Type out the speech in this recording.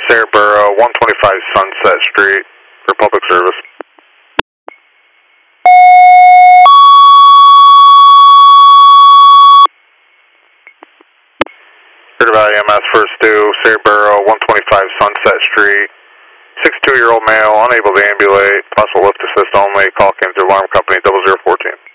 Saraboro, 125 Sunset Street for public service. Clear Valley EMS first due, Saraboro, 125 Sunset Street. 62-year-old male, unable to ambulate, possible lift assist only. Call came through alarm company 0014.